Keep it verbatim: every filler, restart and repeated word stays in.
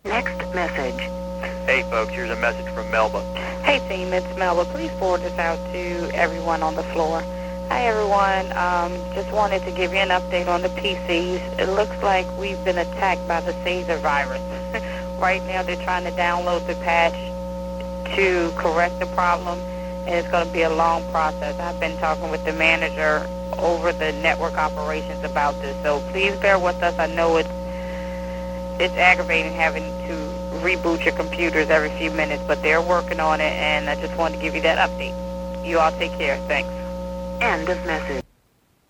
Next message. Hey folks, here's a message from Melba. Hey team, it's Melba. Please forward this out to everyone on the floor. Hi everyone, um, just wanted to give you an update on the P Cs. It looks like we've been attacked by the Caesar virus. Right now they're trying to download the patch to correct the problem, and it's going to be a long process. I've been talking with the manager over the network operations about this, so please bear with us. I know it's it's aggravating having to reboot your computers every few minutes, but they're working on it, and I just wanted to give you that update. You all take care. Thanks. End of message.